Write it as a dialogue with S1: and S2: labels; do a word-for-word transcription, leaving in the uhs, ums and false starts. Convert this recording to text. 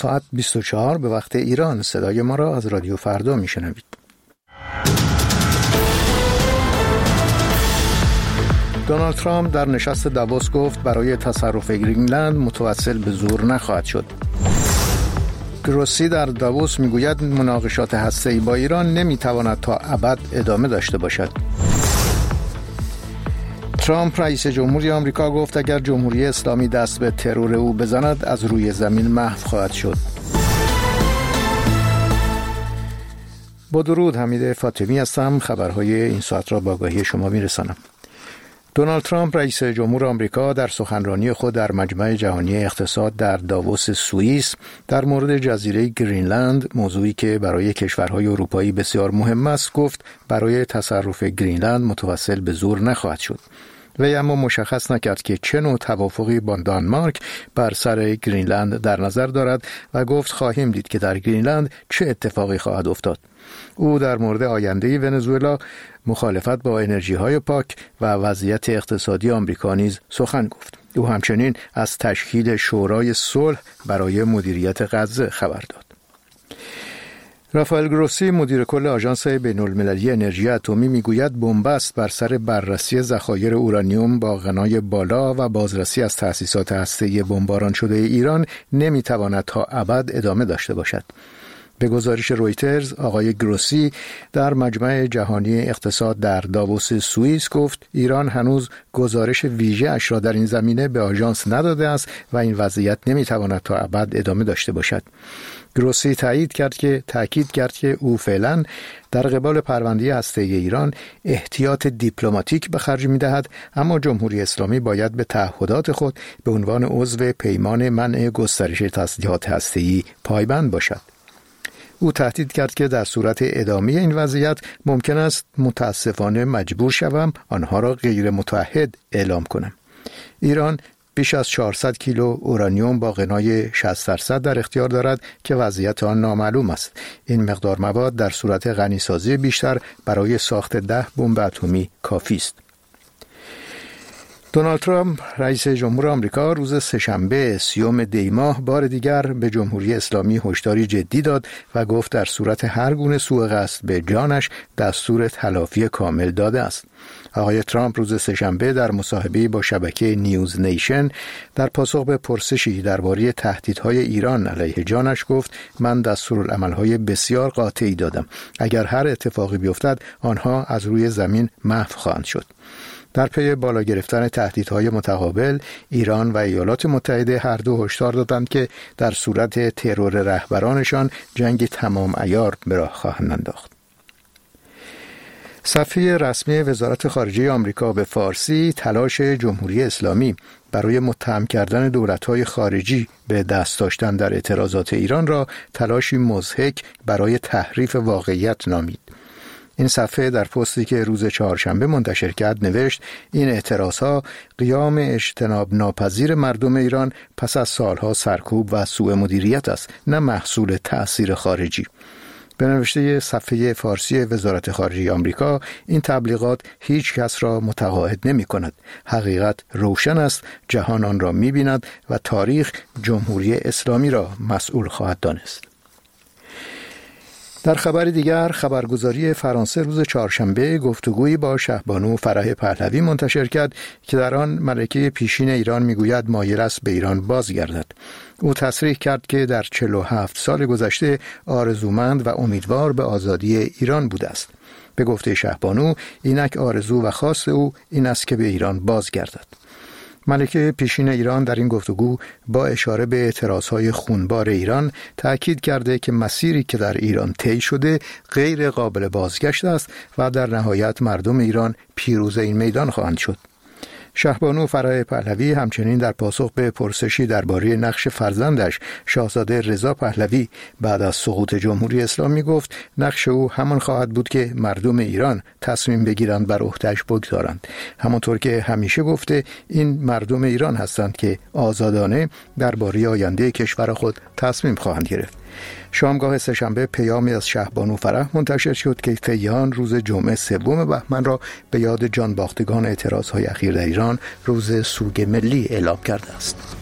S1: ساعت بیست و چهار به وقت ایران. صدای ما را از رادیو فردا میشنوید. دونالد ترامپ در نشست داووس گفت برای تصرف گرینلند متوسل به زور نخواهد شد. گروسی در داووس میگوید مناقشات هسته‌ای با ایران نمیتواند تا ابد ادامه داشته باشد. ترامپ رئیس جمهوری آمریکا گفت اگر جمهوری اسلامی دست به ترور او بزند از روی زمین محو خواهد شد. با درود، حمید فاطمی هستم. خبرهای این ساعت را با آگاهی شما میرسانم. دونالد ترامپ رئیس جمهور آمریکا در سخنرانی خود در مجمع جهانی اقتصاد در داووس سوئیس در مورد جزیره گرینلند، موضوعی که برای کشورهای اروپایی بسیار مهم است، گفت برای تصرف گرینلند متوسل به زور نخواهد شد. وی اما مشخص نکرد که چه نوع توافقی با دانمارک بر سر گرینلند در نظر دارد و گفت خواهیم دید که در گرینلند چه اتفاقی خواهد افتاد. او در مورد آینده ونزوئلا، مخالفت با انرژی‌های پاک و وضعیت اقتصادی آمریکا نیز سخن گفت. او همچنین از تشکیل شورای صلح برای مدیریت غزه خبر داد. رافائل گروسی، مدیر کل آژانس بین‌المللی انرژی اتمی، میگوید بنبست بر سر بررسی ذخایر اورانیوم با غنای بالا و بازرسی از تأسیسات هسته‌ای بمباران شده ایران نمیتواند تا ابد ادامه داشته باشد. به گزارش رویترز، آقای گروسی در مجمع جهانی اقتصاد در داووس سوئیس گفت ایران هنوز گزارش ویژه اش را در این زمینه به آژانس نداده است و این وضعیت نمیتواند تا ابد ادامه داشته باشد. گروسی تایید کرد که تاکید کرد که او فعلا در قبال پرونده هسته‌ای ایران احتیاط دیپلماتیک به خرج می‌دهد، اما جمهوری اسلامی باید به تعهدات خود به عنوان عضو پیمان منع گسترش تسلیحات هسته‌ای پایبند باشد. او تهدید کرد که در صورت ادامه این وضعیت ممکن است متاسفانه مجبور شوم آنها را غیر متعهد اعلام کنم. ایران بیش از چهارصد کیلو اورانیوم با غنای شصت درصد در اختیار دارد که وضعیت آن نامعلوم است. این مقدار مواد در صورت غنیسازی بیشتر برای ساخت ده بمب اتمی کافی است. دونالد ترامپ رئیس جمهور آمریکا روز سه‌شنبه سیوم دی ماه بار دیگر به جمهوری اسلامی هشداری جدی داد و گفت در صورت هر گونه سوء قصد به جانش دستور تلافی کامل داده است. آقای ترامپ روز سه‌شنبه در مصاحبه‌ای با شبکه نیوز نیشن در پاسخ به پرسشی درباره تهدیدهای ایران علیه جانش گفت من دستورالعمل‌های بسیار قاطعی دادم. اگر هر اتفاقی بیفتد آنها از روی زمین محو خواهند شد. در پی بالا گرفتن تهدیدهای متقابل، ایران و ایالات متحده هر دو هشدار دادند که در صورت ترور رهبرانشان جنگ تمام عیار به راه خواهند انداخت. صفحه رسمی وزارت خارجه آمریکا به فارسی تلاش جمهوری اسلامی برای متهم کردن دولت‌های خارجی به دست داشتن در اعتراضات ایران را تلاشی مضحک برای تحریف واقعیت نامید. این صفحه در پستی که روز چهارشنبه منتشر کرد نوشت این اعتراضها قیام اجتناب ناپذیر مردم ایران پس از سالها سرکوب و سوء مدیریت است، نه محصول تأثیر خارجی. به نوشته صفحه فارسی وزارت خارجه آمریکا، این تبلیغات هیچ کس را متقاعد نمی کند. حقیقت روشن است، جهان آن را می بیند و تاریخ جمهوری اسلامی را مسئول خواهد دانست. در خبر دیگر، خبرگزاری فرانسه روز چهارشنبه گفتگویی با شهبانو فرح پهلوی منتشر کرد که در آن ملکه پیشین ایران میگوید مایل است به ایران بازگردد. او تصریح کرد که در چهل و هفت سال گذشته آرزومند و امیدوار به آزادی ایران بوده است. به گفته شهبانو، اینک آرزو و خواست او این است که به ایران بازگردد. ملکه پیشین ایران در این گفتگو با اشاره به اعتراضهای خونبار ایران تأکید کرده که مسیری که در ایران طی شده غیر قابل بازگشت است و در نهایت مردم ایران پیروز این میدان خواهند شد. شهبانو فرح پهلوی همچنین در پاسخ به پرسشی درباره نقش فرزندش شاهزاده رضا پهلوی بعد از سقوط جمهوری اسلامی گفت نقش او همان خواهد بود که مردم ایران تصمیم بگیرند بر عهده‌اش بگذارند. همانطور که همیشه گفته این مردم ایران هستند که آزادانه درباره آینده کشور خود تصمیم خواهند گرفت. شامگاه سه‌شنبه پیامی از شهبانو فرح منتشر شد که کیهان روز جمعه سوم بهمن را به یاد جانباختگان اعتراضهای اخیر در ایران روز سوگ ملی اعلام کرده است.